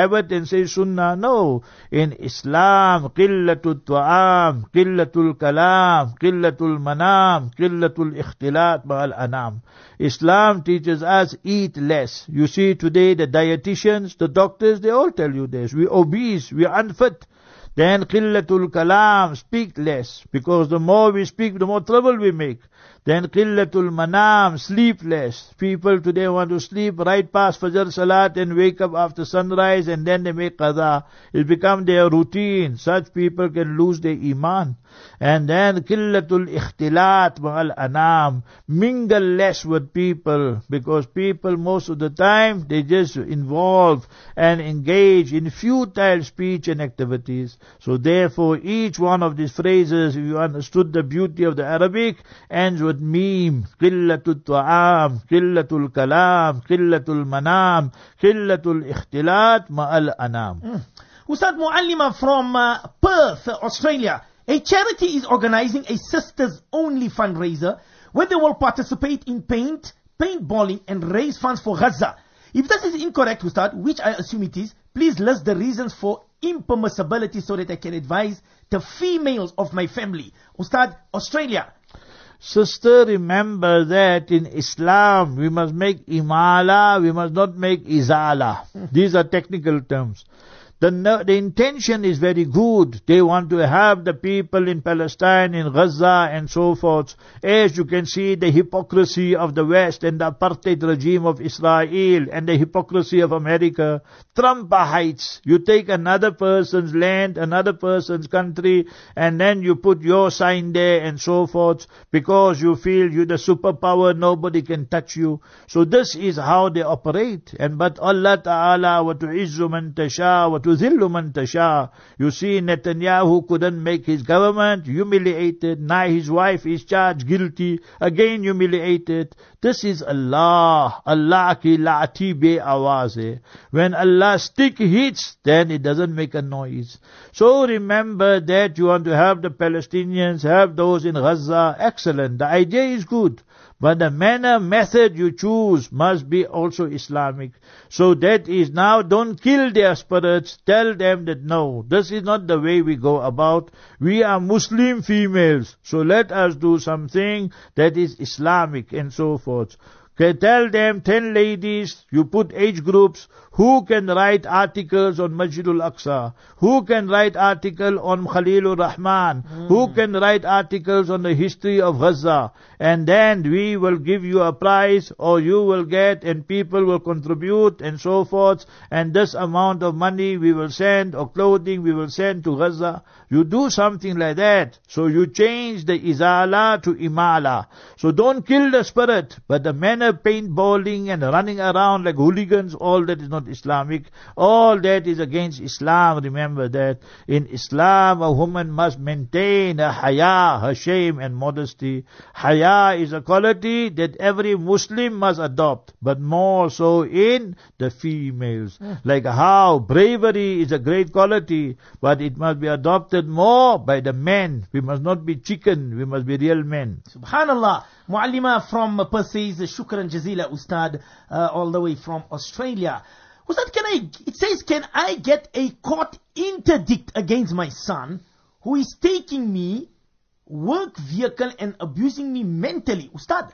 habit and say sunnah. No. In Islam, qillatul ta'am, qillatul kalam, qillatul manam, qillatul ikhtilat ma'al anam. Islam teaches us eat less. You see today the dietitians, the doctors, they all tell you this. We're obese, we're unfit. Then qillatul kalam, speak less. Because the more we speak, the more trouble we make. Then qillatul manam, sleep less. People today want to sleep right past Fajr Salat and wake up after sunrise and then they make qada. It becomes their routine. Such people can lose their iman. And then qillatul ikhtilat ma'al anam, mingle less with people, because people most of the time they just involve and engage in futile speech and activities. So therefore each one of these phrases, if you understood the beauty of the Arabic, ends with meme. Qillatul ta'am, qillatul kalam, qillatul manam, qillatul ikhtilat ma'al anam. Mm. Ustad Muallima from uh, Perth, Australia. A charity is organizing a sisters only fundraiser where they will participate in paint, paintballing and raise funds for Gaza. If this is incorrect, Ustad, which I assume it is, please list the reasons for impermissibility so that I can advise the females of my family. Ustad, Australia. Sister, remember that in Islam we must make imala, we must not make izala. These are technical terms. The, the intention is very good. They want to have the people in Palestine, in Gaza and so forth. As you can see, the hypocrisy of the West and the apartheid regime of Israel and the hypocrisy of America. Trumpites. You take another person's land, another person's country, and then you put your sign there and so forth, because you feel you're the superpower, nobody can touch you. So this is how they operate. And but Allah Ta'ala, wa tu'izzu man tasha, wa tuzillu man tasha. You see, Netanyahu couldn't make his government, humiliated. Now his wife is charged guilty, again humiliated. This is Allah. Allah ki laati be awaz hai. When Allah stick hits, then it doesn't make a noise. So remember that you want to have the Palestinians, have those in Gaza. Excellent. The idea is good. But the manner, method you choose must be also Islamic. So that is now, don't kill their spirits. Tell them that no, this is not the way we go about. We are Muslim females. So let us do something that is Islamic and so forth. Okay, tell them ten ladies, you put age groups, who can write articles on Masjidul Aqsa, who can write article on Khalilur Rahman, mm. who can write articles on the history of Gaza, and then we will give you a prize, or you will get, and people will contribute, and so forth, and this amount of money we will send, or clothing we will send to Gaza. You do something like that. So you change the izala to imala. So don't kill the spirit, but the manner paintballing and running around like hooligans, all that is not Islamic. All that is against Islam. Remember that. In Islam, a woman must maintain her haya, her shame and modesty. Haya is a quality that every Muslim must adopt, but more so in the females. Mm. Like how bravery is a great quality, but it must be adopted more by the men. We must not be chicken, we must be real men. Subhanallah. Muallima from Perth says, Shukran Jazila Ustad, uh, all the way from Australia. Ustad, can I, it says, can I get a court interdict against my son who is taking me work vehicle and abusing me mentally? Ustad.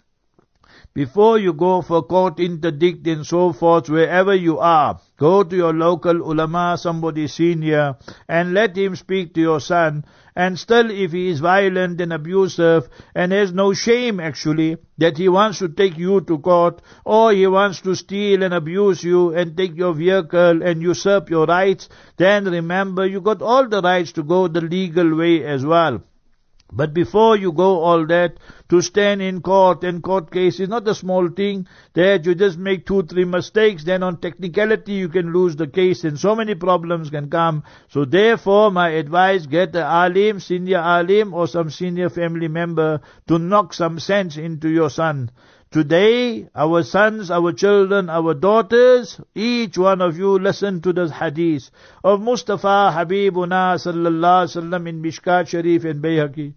Before you go for court interdict and so forth, wherever you are, go to your local ulama, somebody senior, and let him speak to your son. And still, if he is violent and abusive and has no shame actually that he wants to take you to court, or he wants to steal and abuse you and take your vehicle and usurp your rights, then remember you got all the rights to go the legal way as well. But before you go all that, to stand in court, and court case is not a small thing, that you just make two, three mistakes, then on technicality you can lose the case and so many problems can come. So therefore my advice, get an alim, senior alim or some senior family member to knock some sense into your son. Today, our sons, our children, our daughters, each one of you listen to this hadith of Mustafa Habibuna sallallahu alaihi wasallam in Mishkat Sharif and Bayhaqi.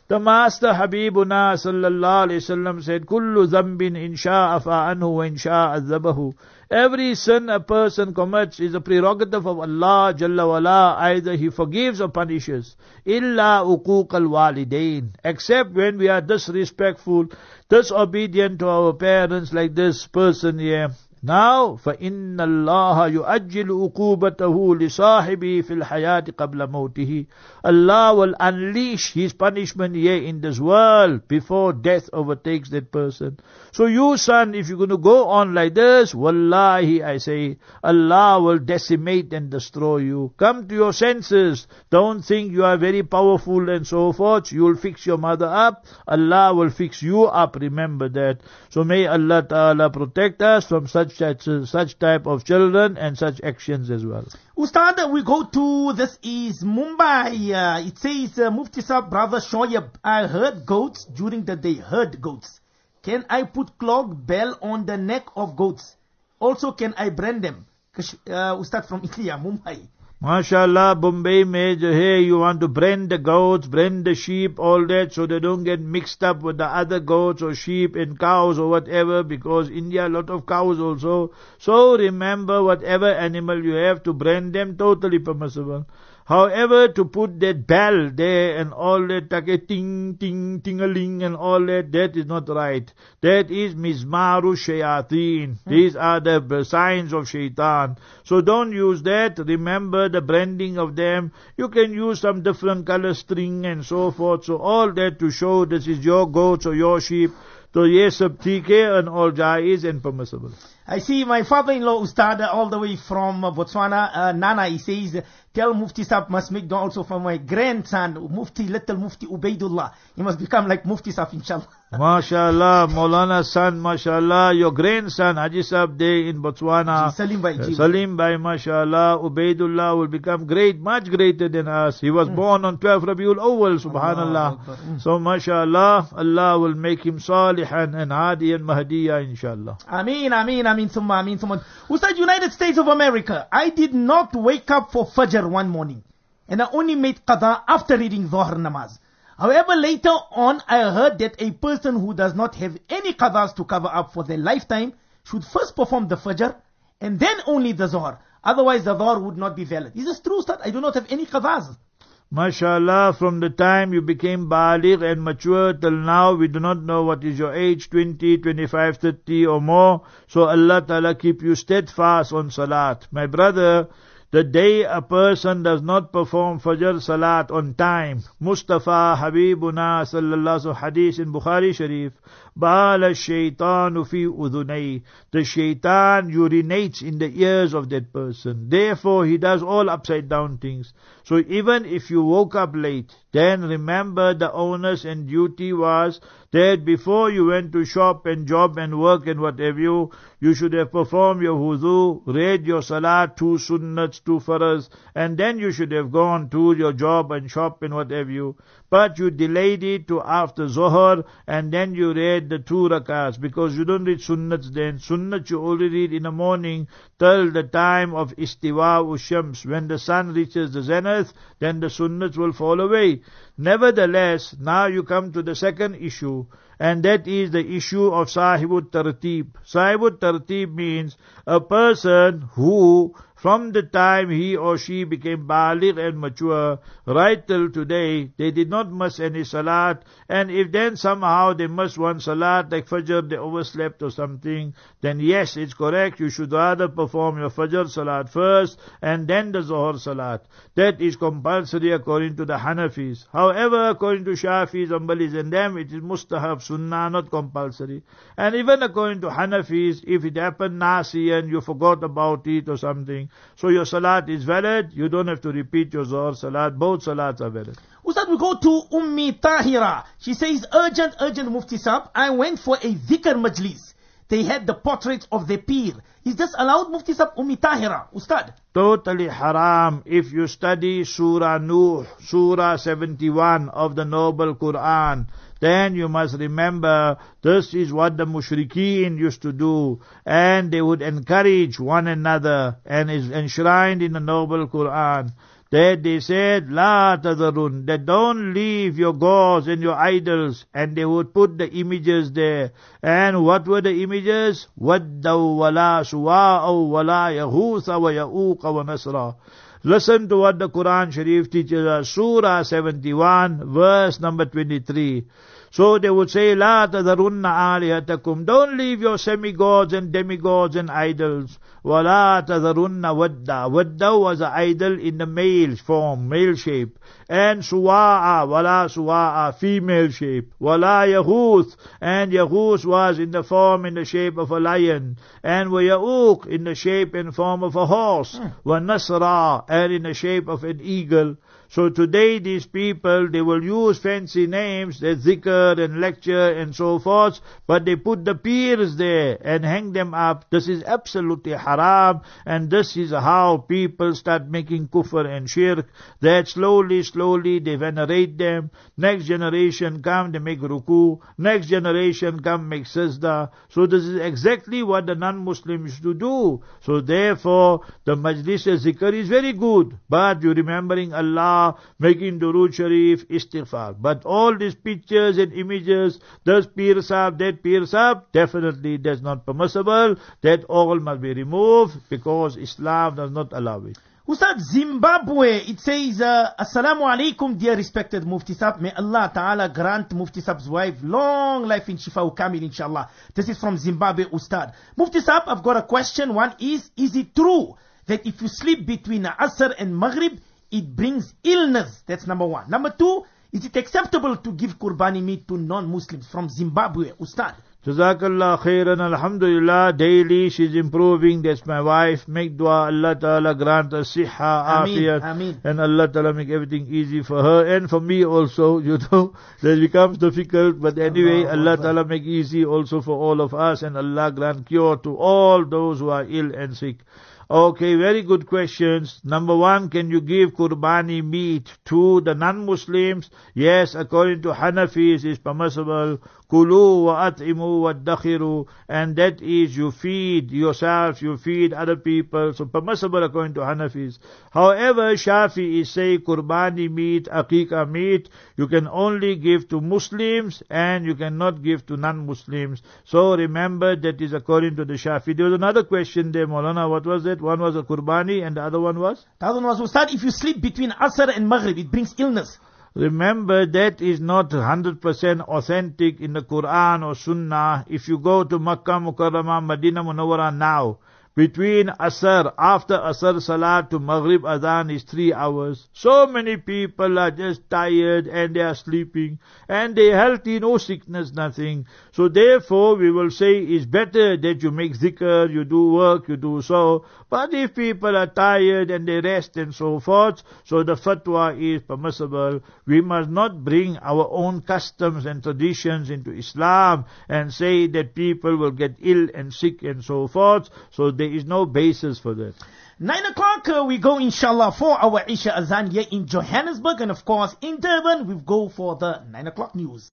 The Master Habibuna sallallahu alayhi wasallam said, Kullu zambin insha'a fa'anhu wa insha'a azabahu. Every sin a person commits is a prerogative of Allah Jalla wala. Either He forgives or punishes. Illa uquq al-walidain. Except when we are disrespectful, disobedient to our parents, like this person here. Now, فَإِنَّ اللَّهَ يُؤَجِّلُ عُقُوبَتَهُ لِصَاحِبِهِ فِي الْحَيَاةِ قَبْلَ مَوْتِهِ. Allah will unleash His punishment here in this world before death overtakes that person. So you, son, if you're going to go on like this, wallahi, I say, Allah will decimate and destroy you. Come to your senses. Don't think you are very powerful and so forth. You will fix your mother up. Allah will fix you up. Remember that. So may Allah Ta'ala protect us from such such type of children and such actions as well. Ustad, we go to, this is Mumbai. Uh, it says, uh, Mufti Sahib, brother Shoyab, I heard goats during the day. Heard goats. Can I put clogged bell on the neck of goats? Also, can I brand them? Uh, Ustad from India, Mumbai. MashaAllah, Bombay mein jo hai, you want to brand the goats, brand the sheep, all that, so they don't get mixed up with the other goats or sheep and cows or whatever, because India a lot of cows also. So remember, whatever animal you have, to brand them, totally permissible. However, to put that bell there and all that, take ting, ting, ting-a-ling and all that, that is not right. That is mizmaru shayateen. Hmm. These are the signs of shaitan. So don't use that. Remember the branding of them. You can use some different color string and so forth. So all that to show this is your goats or your sheep. So yes, sab theek hai and all jaiz and permissible. I see my father-in-law, Ustad, all the way from uh, Botswana, uh, Nana, he says, tell Mufti Sahib must make dua also for my grandson, Mufti, little Mufti Ubaidullah. He must become like Mufti Sahib, inshallah. MashaAllah, Maulana son, MashaAllah, your grandson, Haji Sahib Day in Botswana. Salim Bhai, uh, Salim Bhai, MashaAllah, Ubaidullah will become great, much greater than us. He was mm. born on twelfth Rabiul Awwal, Subhanallah. Mm. So MashaAllah, Allah will make him Salihan and Hadi and Mahdiya, inshallah. Ameen, Ameen, Ameen, Summa, Ameen, Summa. Ustad, United States of America, I did not wake up for Fajr one morning, and I only made qada after reading Dhuhr namaz. However, later on, I heard that a person who does not have any qadas to cover up for their lifetime should first perform the Fajr and then only the Dhuhr. Otherwise, the Dhuhr would not be valid. Is this true, Ustad? I do not have any qadas. MashaAllah, from the time you became baligh and mature till now, we do not know what is your age, twenty, twenty-five, thirty or more. So Allah Ta'ala keep you steadfast on salat. My brother, the day a person does not perform Fajr Salat on time, Mustafa Habibuna sallallahu hadith in Bukhari Sharif, Bala shaitanu fi udhunay. The shaitan urinates in the ears of that person. Therefore, he does all upside down things. So even if you woke up late, then remember the onus and duty was that before you went to shop and job and work and whatever you, you should have performed your wudu, read your salat, two sunnats, two faras, and then you should have gone to your job and shop and whatever you. But you delayed it to after Zohar, and then you read the two rakats, because you don't read sunnats then. Sunnats you only read in the morning till the time of istiwa ushams. When the sun reaches the zenith, then the sunnats will fall away. Nevertheless, now you come to the second issue, and that is the issue of sahibut tartib. Sahibut tartib means a person who, from the time he or she became baligh and mature, right till today, they did not miss any salat, and if then somehow they missed one salat, like Fajr, they overslept or something, then yes, it's correct, you should rather perform your Fajr salat first, and then the Zohar salat. That is compulsory according to the Hanafis. However, according to Shafis, Hanbalis and them, it is mustahab, sunnah, not compulsory. And even according to Hanafis, if it happened nasi and you forgot about it or something, so your salat is valid, you don't have to repeat your Zohar salat, both salats are valid. Ustad, we go to Ummi Tahira. She says, urgent, urgent Mufti Sahib, I went for a dhikr majlis. They had the portraits of the Pir. Is this allowed, Mufti Sahib? Ummi Tahira, Ustad? Totally haram. If you study Surah Nuh, Surah seventy-one of the Noble Quran, then you must remember this is what the mushrikeen used to do, and they would encourage one another, and is enshrined in the Noble Quran. that they said, La tadharun, that don't leave your gods and your idols, and they would put the images there. And what were the images? Waddaw wala suwa'aw wala yahutha wa ya'uqa wa nasra. Listen to what the Quran Sharif teaches us. Surah seventy-one, verse number twenty-three. So they would say, La tadharunna alihatakum. Don't leave your semi-gods and demigods and idols. Wala tadharunna wadda. Wadda was an idol in the male form, male shape. And suwa'a, wala suwa'a, female shape. Wala yahuth. And yahuth was in the form, in the shape of a lion. And wa ya'uq, in the shape and form of a horse. Wa nasra, and in the shape of an eagle. So today these people, they will use fancy names, their zikr and lecture and so forth, but they put the peers there and hang them up. This is absolutely haram, and this is how people start making kufr and shirk, that slowly, slowly they venerate them. Next generation come, they make ruku. Next generation come, make sajda. So this is exactly what the non-Muslims used to do. So therefore, the majlis zikr is very good, but you're remembering Allah, making durood sharif, istighfar. But all these pictures and images, this Pir Sahib, that Pir Sahib, definitely that's not permissible. That all must be removed because Islam does not allow it. Ustad, Zimbabwe, it says, uh, Assalamu alaikum, dear respected Mufti Sahib. May Allah Ta'ala grant Mufti Sahib's wife long life in Shifa Kamil, inshallah. This is from Zimbabwe, Ustad. Mufti Sahib, I've got a question. One is, is it true that if you sleep between Asr and Maghrib, it brings illness? That's number one. Number two, is it acceptable to give Qurbani meat to non-Muslims? From Zimbabwe, Ustad. Jazakallah khairan, alhamdulillah, daily she's improving, that's my wife. Make dua, Allah Ta'ala grant us siha, afiyat, and Allah Ta'ala make everything easy for her and for me also, you know, that becomes difficult, but anyway, Allah, Allah Ta'ala make easy also for all of us, and Allah grant cure to all those who are ill and sick. Okay, very good questions. Number one, can you give Qurbani meat to the non-Muslims? Yes, according to Hanafis, is permissible. Kulu wa at'imu wa dakhiru, and that is you feed yourself, you feed other people. So permissible according to Hanafis. However, Shafi'is say Qurbani meat, Aqiqah meat, you can only give to Muslims and you cannot give to non-Muslims. So remember that is according to the Shafi. There was another question there, Maulana. What was it? One was a Qurbani and the other one was? The other one was, Ustad, if you sleep between Asr and Maghrib, it brings illness. Remember, that is not one hundred percent authentic in the Quran or Sunnah. If you go to Makkah Mukarramah, Madinah Munawwarah now, between Asr, after Asr Salat to Maghrib Adhan is three hours. So many people are just tired and they are sleeping and they are healthy, no sickness, nothing. So therefore we will say it's better that you make zikr, you do work, you do so. But if people are tired and they rest and so forth, so the fatwa is permissible. We must not bring our own customs and traditions into Islam and say that people will get ill and sick and so forth. So there is no basis for that. Nine o'clock, uh, we go inshallah for our Isha Azan here in Johannesburg, and of course in Durban we go for the nine o'clock news.